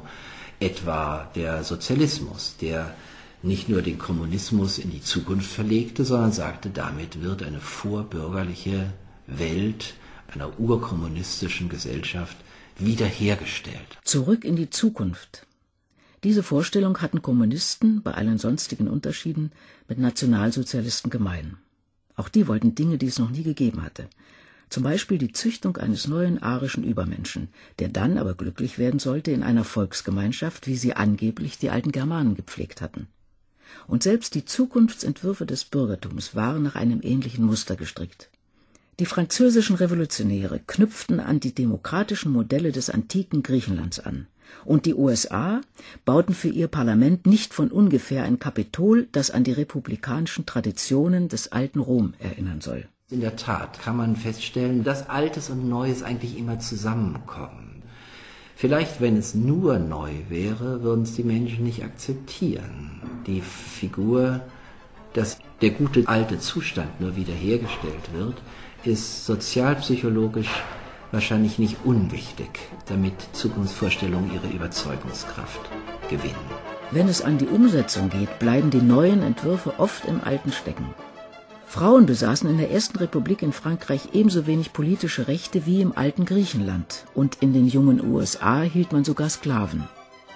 etwa der Sozialismus, der nicht nur den Kommunismus in die Zukunft verlegte, sondern sagte, damit wird eine vorbürgerliche Welt einer urkommunistischen Gesellschaft wiederhergestellt. Zurück in die Zukunft. Diese Vorstellung hatten Kommunisten, bei allen sonstigen Unterschieden, mit Nationalsozialisten gemein. Auch die wollten Dinge, die es noch nie gegeben hatte. Zum Beispiel die Züchtung eines neuen arischen Übermenschen, der dann aber glücklich werden sollte in einer Volksgemeinschaft, wie sie angeblich die alten Germanen gepflegt hatten. Und selbst die Zukunftsentwürfe des Bürgertums waren nach einem ähnlichen Muster gestrickt. Die französischen Revolutionäre knüpften an die demokratischen Modelle des antiken Griechenlands an. Und die USA bauten für ihr Parlament nicht von ungefähr ein Kapitol, das an die republikanischen Traditionen des alten Rom erinnern soll. In der Tat kann man feststellen, dass Altes und Neues eigentlich immer zusammenkommen. Vielleicht, wenn es nur neu wäre, würden es die Menschen nicht akzeptieren. Die Figur, dass der gute alte Zustand nur wiederhergestellt wird, ist sozialpsychologisch wahrscheinlich nicht unwichtig, damit Zukunftsvorstellungen ihre Überzeugungskraft gewinnen. Wenn es an die Umsetzung geht, bleiben die neuen Entwürfe oft im Alten stecken. Frauen besaßen in der Ersten Republik in Frankreich ebenso wenig politische Rechte wie im alten Griechenland, und in den jungen USA hielt man sogar Sklaven.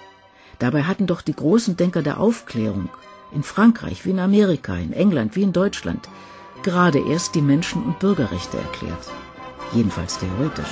Dabei hatten doch die großen Denker der Aufklärung, in Frankreich wie in Amerika, in England wie in Deutschland, gerade erst die Menschen- und Bürgerrechte erklärt. Jedenfalls theoretisch.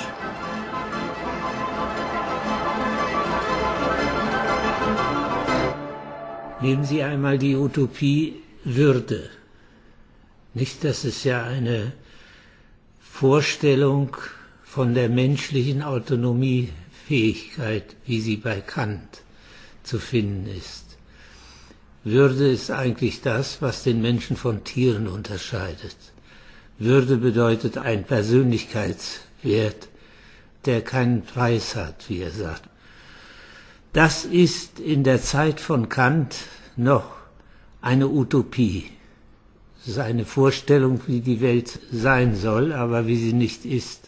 Nehmen Sie einmal die Utopie Würde. Nicht, das ist ja eine Vorstellung von der menschlichen Autonomiefähigkeit, wie sie bei Kant zu finden ist. Würde ist eigentlich das, was den Menschen von Tieren unterscheidet. Würde bedeutet ein Persönlichkeitswert, der keinen Preis hat, wie er sagt. Das ist in der Zeit von Kant noch eine Utopie. Es ist eine Vorstellung, wie die Welt sein soll, aber wie sie nicht ist.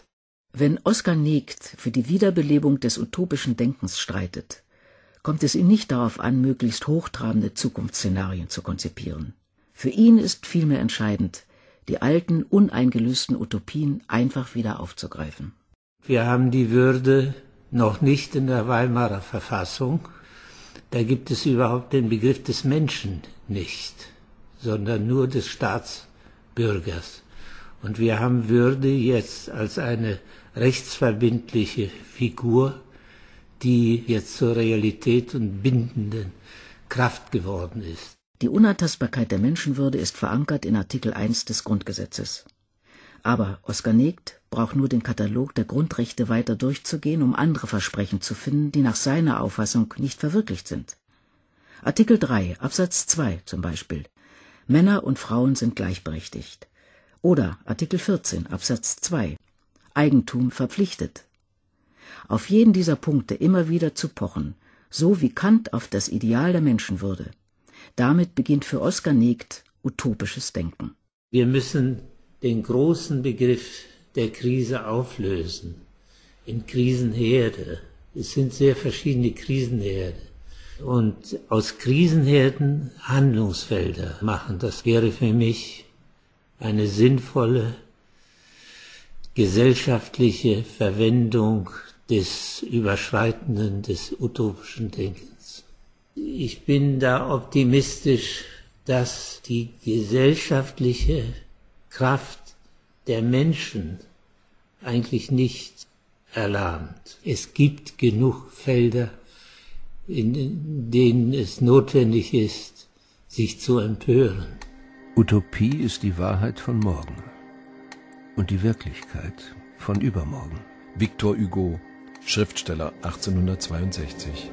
Wenn Oskar Negd für die Wiederbelebung des utopischen Denkens streitet, kommt es ihm nicht darauf an, möglichst hochtrabende Zukunftsszenarien zu konzipieren. Für ihn ist vielmehr entscheidend, die alten, uneingelösten Utopien einfach wieder aufzugreifen. Wir haben die Würde noch nicht in der Weimarer Verfassung. Da gibt es überhaupt den Begriff des Menschen nicht, sondern nur des Staatsbürgers. Und wir haben Würde jetzt als eine rechtsverbindliche Figur, die jetzt zur Realität und bindenden Kraft geworden ist. Die Unantastbarkeit der Menschenwürde ist verankert in Artikel 1 des Grundgesetzes. Aber Oskar Negd braucht nur den Katalog der Grundrechte weiter durchzugehen, um andere Versprechen zu finden, die nach seiner Auffassung nicht verwirklicht sind. Artikel 3, Absatz 2 zum Beispiel. Männer und Frauen sind gleichberechtigt. Oder Artikel 14, Absatz 2. Eigentum verpflichtet. Auf jeden dieser Punkte immer wieder zu pochen, so wie Kant auf das Ideal der Menschenwürde. Damit beginnt für Oskar Negd utopisches Denken. Wir müssen den großen Begriff der Krise auflösen in Krisenherde. Es sind sehr verschiedene Krisenherde. Und aus Krisenherden Handlungsfelder machen, das wäre für mich eine sinnvolle gesellschaftliche Verwendung des Überschreitenden, des utopischen Denkens. Ich bin da optimistisch, dass die gesellschaftliche Kraft der Menschen eigentlich nicht erlahmt. Es gibt genug Felder, in denen es notwendig ist, sich zu empören. Utopie ist die Wahrheit von morgen und die Wirklichkeit von übermorgen. Victor Hugo, Schriftsteller, 1862.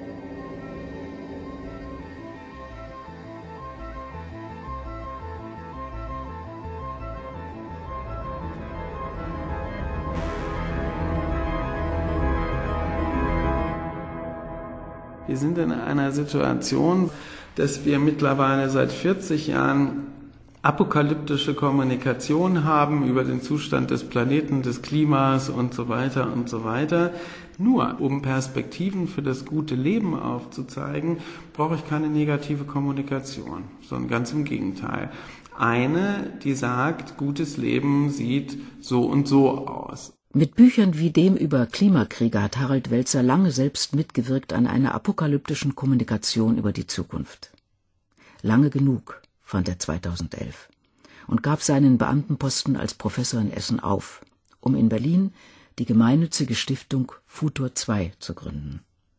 Wir sind in einer Situation, dass wir mittlerweile seit 40 Jahren apokalyptische Kommunikation haben über den Zustand des Planeten, des Klimas und so weiter und so weiter. Nur um Perspektiven für das gute Leben aufzuzeigen, brauche ich keine negative Kommunikation, sondern ganz im Gegenteil. Eine, die sagt, gutes Leben sieht so und so aus. Mit Büchern wie dem über Klimakriege hat Harald Welzer lange selbst mitgewirkt an einer apokalyptischen Kommunikation über die Zukunft. Lange genug, fand er 2011, und gab seinen Beamtenposten als Professor in Essen auf, um in Berlin die gemeinnützige Stiftung Futur 2 zu gründen.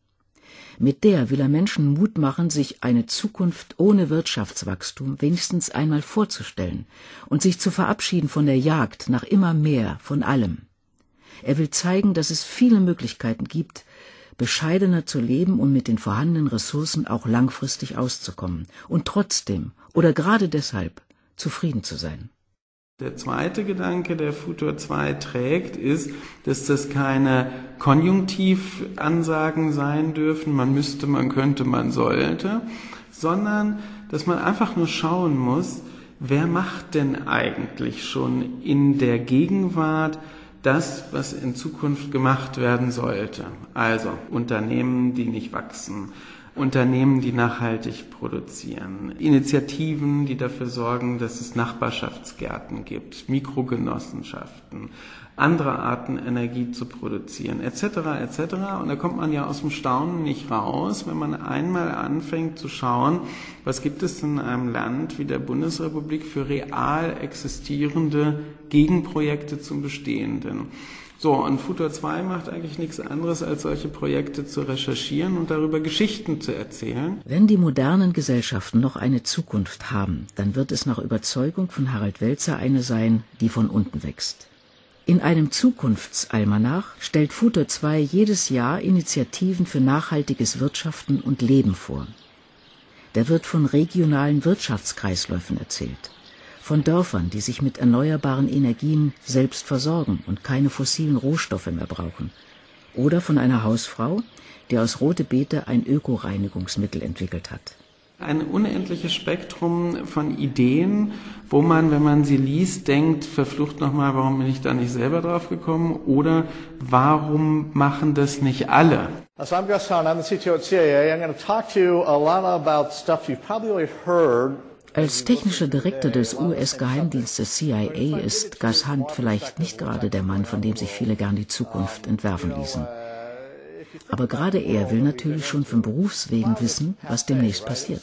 Mit der will er Menschen Mut machen, sich eine Zukunft ohne Wirtschaftswachstum wenigstens einmal vorzustellen und sich zu verabschieden von der Jagd nach immer mehr von allem. Er will zeigen, dass es viele Möglichkeiten gibt, bescheidener zu leben und mit den vorhandenen Ressourcen auch langfristig auszukommen und trotzdem oder gerade deshalb zufrieden zu sein. Der zweite Gedanke, der Futur 2 trägt, ist, dass das keine Konjunktivansagen sein dürfen, man müsste, man könnte, man sollte, sondern dass man einfach nur schauen muss, wer macht denn eigentlich schon in der Gegenwart das, was in Zukunft gemacht werden sollte. Also Unternehmen, die nicht wachsen, Unternehmen, die nachhaltig produzieren, Initiativen, die dafür sorgen, dass es Nachbarschaftsgärten gibt, Mikrogenossenschaften, andere Arten Energie zu produzieren, etc. etc. Und da kommt man ja aus dem Staunen nicht raus, wenn man einmal anfängt zu schauen, was gibt es in einem Land wie der Bundesrepublik für real existierende Gegenprojekte zum Bestehenden. So, und Futur 2 macht eigentlich nichts anderes, als solche Projekte zu recherchieren und darüber Geschichten zu erzählen. Wenn die modernen Gesellschaften noch eine Zukunft haben, dann wird es nach Überzeugung von Harald Welzer eine sein, die von unten wächst. In einem Zukunftsalmanach stellt Futur 2 jedes Jahr Initiativen für nachhaltiges Wirtschaften und Leben vor. Da wird von regionalen Wirtschaftskreisläufen erzählt, von Dörfern, die sich mit erneuerbaren Energien selbst versorgen und keine fossilen Rohstoffe mehr brauchen, oder von einer Hausfrau, die aus rote Beete ein Ökoreinigungsmittel entwickelt hat. Ein unendliches Spektrum von Ideen, wo man, wenn man sie liest, denkt, verflucht nochmal, warum bin ich da nicht selber drauf gekommen? Oder warum machen das nicht alle? So I'm Gus Hahn, I'm the CTO at CIA. I'm going to talk to you a lot about stuff you've probably already heard. Als technischer Direktor des US-Geheimdienstes CIA ist Gus Hunt vielleicht nicht gerade der Mann, von dem sich viele gern die Zukunft entwerfen ließen. Aber gerade er will natürlich schon von Berufswegen wissen, was demnächst passiert.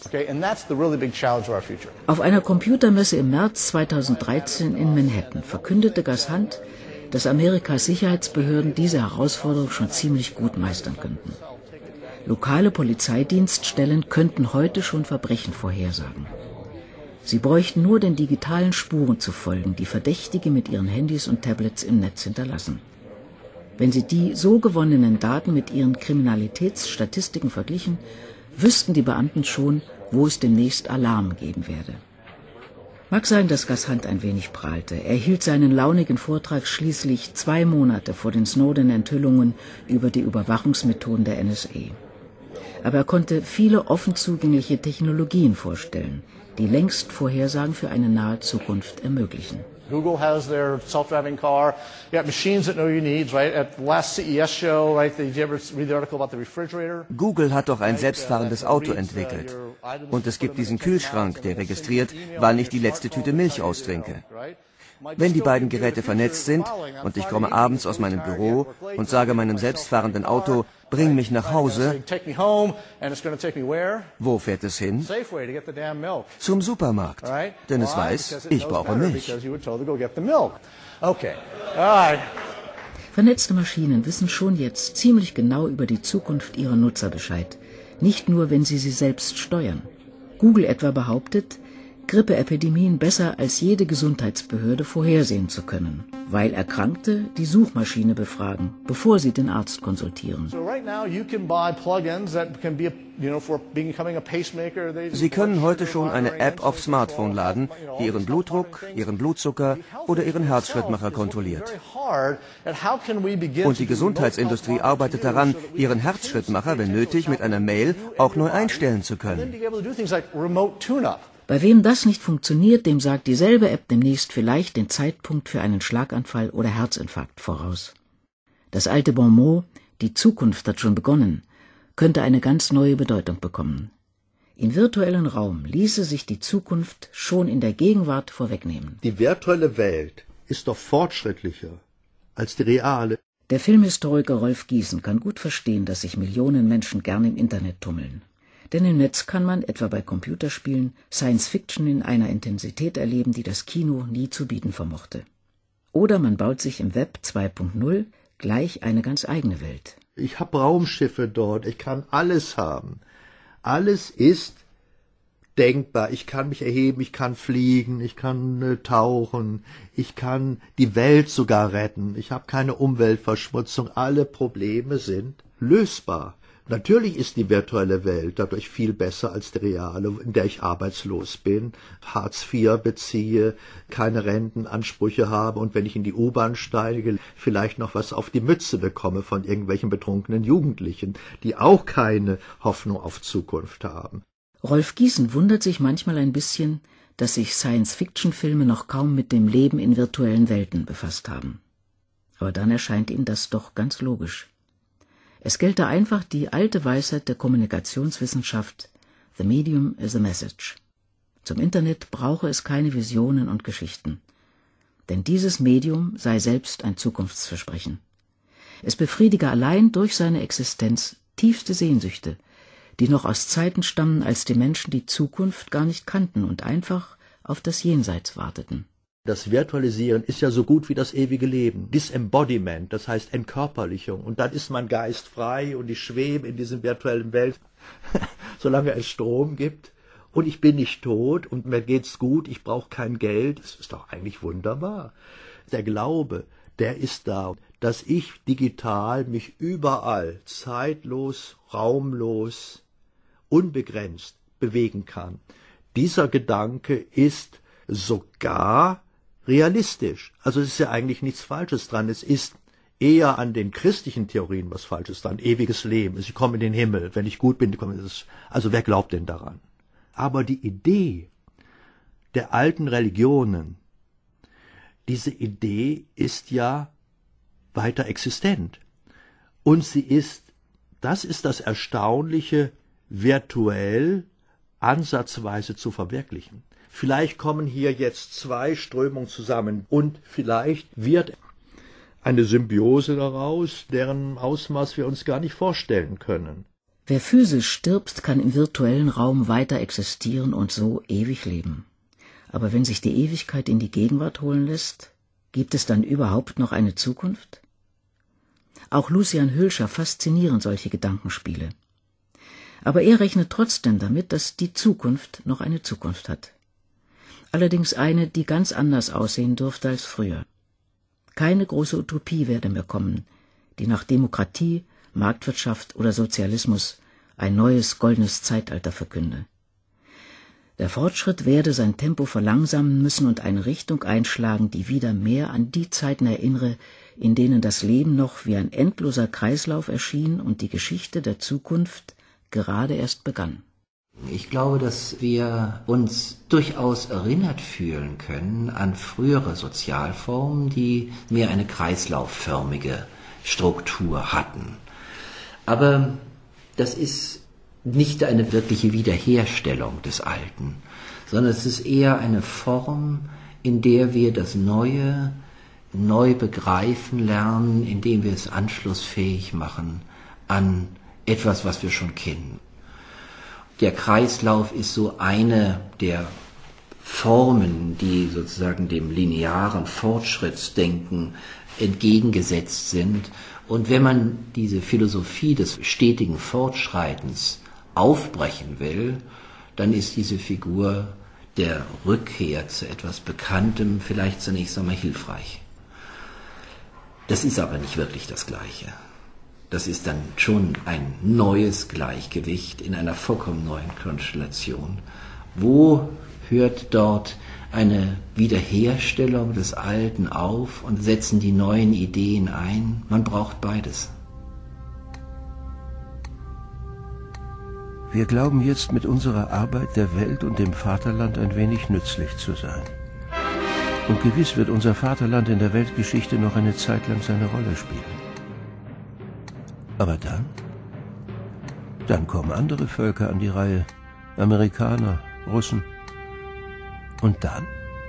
Auf einer Computermesse im März 2013 in Manhattan verkündete Gus Hunt, dass Amerikas Sicherheitsbehörden diese Herausforderung schon ziemlich gut meistern könnten. Lokale Polizeidienststellen könnten heute schon Verbrechen vorhersagen. Sie bräuchten nur den digitalen Spuren zu folgen, die Verdächtige mit ihren Handys und Tablets im Netz hinterlassen. Wenn sie die so gewonnenen Daten mit ihren Kriminalitätsstatistiken verglichen, wüssten die Beamten schon, wo es demnächst Alarm geben werde. Mag sein, dass Gus Hunt ein wenig prahlte. Er hielt seinen launigen Vortrag schließlich 2 Monate vor den Snowden-Enthüllungen über die Überwachungsmethoden der NSA. Aber er konnte viele offen zugängliche Technologien vorstellen, die längst Vorhersagen für eine nahe Zukunft ermöglichen. Google has their self-driving car. You got machines that know your needs, right? At the last CES show, right? Did you ever read the article about the refrigerator? Google hat doch ein selbstfahrendes Auto entwickelt. Und es gibt diesen Kühlschrank, der registriert, wann ich die letzte Tüte Milch austrinke. Wenn die beiden Geräte vernetzt sind und ich komme abends aus meinem Büro und sage meinem selbstfahrenden Auto, bring mich nach Hause, wo fährt es hin? Zum Supermarkt, denn es weiß, ich brauche Milch. Vernetzte Maschinen wissen schon jetzt ziemlich genau über die Zukunft ihrer Nutzer Bescheid, nicht nur, wenn sie selbst steuern. Google etwa behauptet, Grippeepidemien besser als jede Gesundheitsbehörde vorhersehen zu können, weil Erkrankte die Suchmaschine befragen, bevor sie den Arzt konsultieren. Sie können heute schon eine App aufs Smartphone laden, die Ihren Blutdruck, Ihren Blutzucker oder Ihren Herzschrittmacher kontrolliert. Und die Gesundheitsindustrie arbeitet daran, Ihren Herzschrittmacher, wenn nötig, mit einer Mail auch neu einstellen zu können. Bei wem das nicht funktioniert, dem sagt dieselbe App demnächst vielleicht den Zeitpunkt für einen Schlaganfall oder Herzinfarkt voraus. Das alte Bonmot, die Zukunft hat schon begonnen, könnte eine ganz neue Bedeutung bekommen. Im virtuellen Raum ließe sich die Zukunft schon in der Gegenwart vorwegnehmen. Die virtuelle Welt ist doch fortschrittlicher als die reale. Der Filmhistoriker Rolf Giesen kann gut verstehen, dass sich Millionen Menschen gern im Internet tummeln. Denn im Netz kann man, etwa bei Computerspielen, Science-Fiction in einer Intensität erleben, die das Kino nie zu bieten vermochte. Oder man baut sich im Web 2.0 gleich eine ganz eigene Welt. Ich habe Raumschiffe dort, ich kann alles haben. Alles ist denkbar. Ich kann mich erheben, ich kann fliegen, ich kann tauchen, ich kann die Welt sogar retten. Ich habe keine Umweltverschmutzung. Alle Probleme sind lösbar. Natürlich ist die virtuelle Welt dadurch viel besser als die reale, in der ich arbeitslos bin, Hartz IV beziehe, keine Rentenansprüche habe und wenn ich in die U-Bahn steige, vielleicht noch was auf die Mütze bekomme von irgendwelchen betrunkenen Jugendlichen, die auch keine Hoffnung auf Zukunft haben. Rolf Giesen wundert sich manchmal ein bisschen, dass sich Science-Fiction-Filme noch kaum mit dem Leben in virtuellen Welten befasst haben. Aber dann erscheint ihm das doch ganz logisch. Es gelte einfach die alte Weisheit der Kommunikationswissenschaft: The medium is a message. Zum Internet brauche es keine Visionen und Geschichten. Denn dieses Medium sei selbst ein Zukunftsversprechen. Es befriedige allein durch seine Existenz tiefste Sehnsüchte, die noch aus Zeiten stammen, als die Menschen die Zukunft gar nicht kannten und einfach auf das Jenseits warteten. Das Virtualisieren ist ja so gut wie das ewige Leben. Disembodiment, das heißt Entkörperlichung. Und dann ist mein Geist frei und ich schwebe in dieser virtuellen Welt, solange es Strom gibt. Und ich bin nicht tot und mir geht's gut, ich brauche kein Geld. Das ist doch eigentlich wunderbar. Der Glaube, der ist da, dass ich digital mich überall, zeitlos, raumlos, unbegrenzt bewegen kann. Dieser Gedanke ist sogar realistisch. Also es ist ja eigentlich nichts Falsches dran. Es ist eher an den christlichen Theorien was Falsches dran. Ewiges Leben. Ich komme in den Himmel. Wenn ich gut bin, komme ich. Also wer glaubt denn daran? Aber die Idee der alten Religionen, diese Idee ist ja weiter existent. Und sie ist, das ist das Erstaunliche, virtuell ansatzweise zu verwirklichen. Vielleicht kommen hier jetzt zwei Strömungen zusammen und vielleicht wird eine Symbiose daraus, deren Ausmaß wir uns gar nicht vorstellen können. Wer physisch stirbt, kann im virtuellen Raum weiter existieren und so ewig leben. Aber wenn sich die Ewigkeit in die Gegenwart holen lässt, gibt es dann überhaupt noch eine Zukunft? Auch Lucian Hülscher faszinieren solche Gedankenspiele. Aber er rechnet trotzdem damit, dass die Zukunft noch eine Zukunft hat. Allerdings eine, die ganz anders aussehen dürfte als früher. Keine große Utopie werde mehr kommen, die nach Demokratie, Marktwirtschaft oder Sozialismus ein neues goldenes Zeitalter verkünde. Der Fortschritt werde sein Tempo verlangsamen müssen und eine Richtung einschlagen, die wieder mehr an die Zeiten erinnere, in denen das Leben noch wie ein endloser Kreislauf erschien und die Geschichte der Zukunft gerade erst begann. Ich glaube, dass wir uns durchaus erinnert fühlen können an frühere Sozialformen, die mehr eine kreislaufförmige Struktur hatten. Aber das ist nicht eine wirkliche Wiederherstellung des Alten, sondern es ist eher eine Form, in der wir das Neue neu begreifen lernen, indem wir es anschlussfähig machen an etwas, was wir schon kennen. Der Kreislauf ist so eine der Formen, die sozusagen dem linearen Fortschrittsdenken entgegengesetzt sind. Und wenn man diese Philosophie des stetigen Fortschreitens aufbrechen will, dann ist diese Figur der Rückkehr zu etwas Bekanntem vielleicht zunächst einmal hilfreich. Das ist aber nicht wirklich das Gleiche. Das ist dann schon ein neues Gleichgewicht in einer vollkommen neuen Konstellation. Wo hört dort eine Wiederherstellung des Alten auf und setzen die neuen Ideen ein? Man braucht beides. Wir glauben jetzt mit unserer Arbeit der Welt und dem Vaterland ein wenig nützlich zu sein. Und gewiss wird unser Vaterland in der Weltgeschichte noch eine Zeit lang seine Rolle spielen. Aber dann kommen andere Völker an die Reihe, Amerikaner, Russen. Und dann,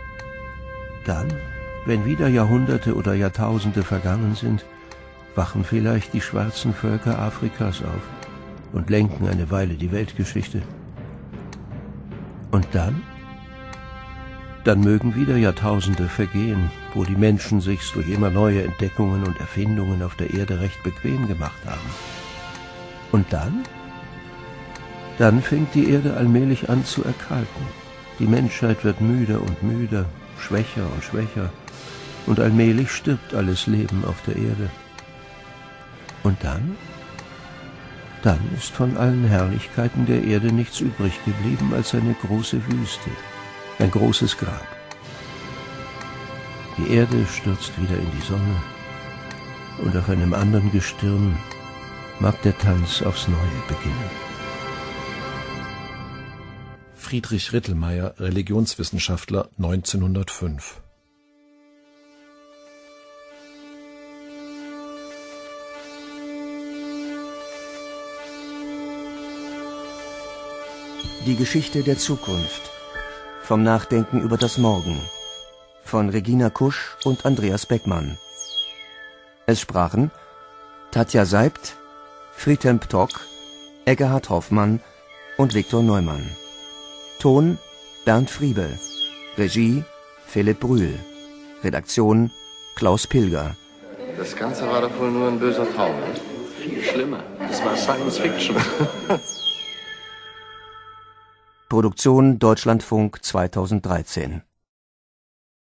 wenn wieder Jahrhunderte oder Jahrtausende vergangen sind, wachen vielleicht die schwarzen Völker Afrikas auf und lenken eine Weile die Weltgeschichte. Und dann mögen wieder Jahrtausende vergehen, wo die Menschen sich's durch immer neue Entdeckungen und Erfindungen auf der Erde recht bequem gemacht haben. Und dann fängt die Erde allmählich an zu erkalten. Die Menschheit wird müder und müder, schwächer und schwächer, und allmählich stirbt alles Leben auf der Erde. Und dann ist von allen Herrlichkeiten der Erde nichts übrig geblieben als eine große Wüste. Ein großes Grab. Die Erde stürzt wieder in die Sonne und auf einem anderen Gestirn mag der Tanz aufs Neue beginnen. Friedrich Rittelmeier, Religionswissenschaftler, 1905. Die Geschichte der Zukunft. Vom Nachdenken über das Morgen. Von Regina Kusch und Andreas Beckmann. Es sprachen Tatja Seibt, Friedhelm Ptock, Egerhard Hoffmann und Viktor Neumann. Ton Bernd Friebel. Regie Philipp Brühl. Redaktion Klaus Pilger. Das Ganze war doch wohl nur ein böser Traum. Viel schlimmer. Das war Science Fiction. Produktion Deutschlandfunk 2013